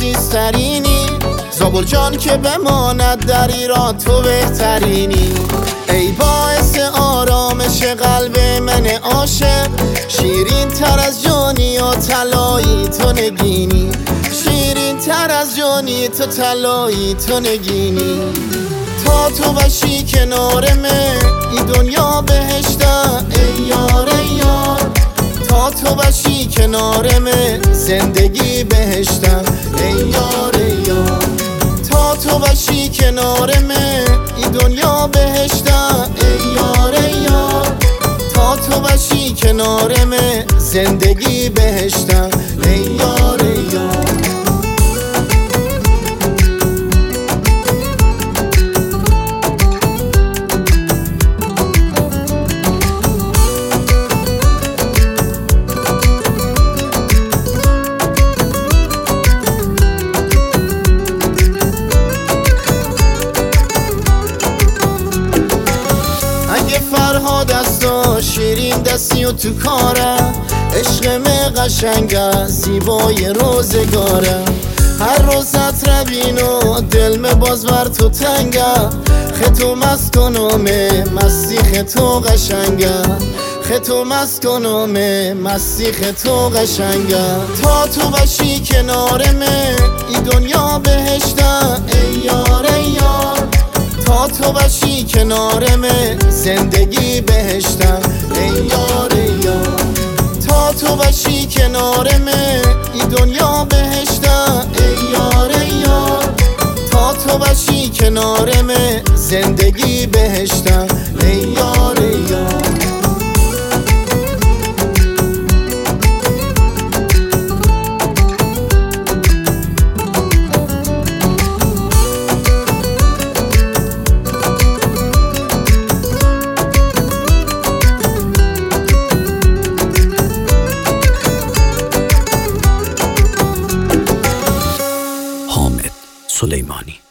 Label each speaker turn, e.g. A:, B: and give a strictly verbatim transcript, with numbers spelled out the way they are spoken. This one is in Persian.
A: عزیزترینی، زابل جان که بماند در ایران تو بهترینی. ای باعث آرامش قلب من عاشق، شیرین تر از جانی و طلایی تو نگینی، شیرین تر از جانی تو طلایی تو نگینی. تا تو باشی کنار من این دنیا بهشته ای یار ای یار، تا تو باشی کنار من زندگی بهشته ای یار ای یار، تا تو باشی کنار من این دنیا بهشته ای یار ای یار، تا تو باشی کنار من زندگی بهشته ای یار ای یار. فرهاد است و شیرین دستی و تو کاره، عشق من قشنگه زیبای روزگاره. هر روزت روین و دل من باز بر تو تنگه، خطو مست کنم مستی خطو قشنگه، خطو مست کنم مستی خطو قشنگه. تا تو باشی کنار من این دنیا بهشته ای یار ای یار، تا تو باشی کنار من زندگی بهشته ای یار ای یار، تا تو باشی کنار من این دنیا بهشته ای یار ای یار، تا تو باشی کنار من زندگی بهشته ای یار ای یار.
B: حامد سلیمانی.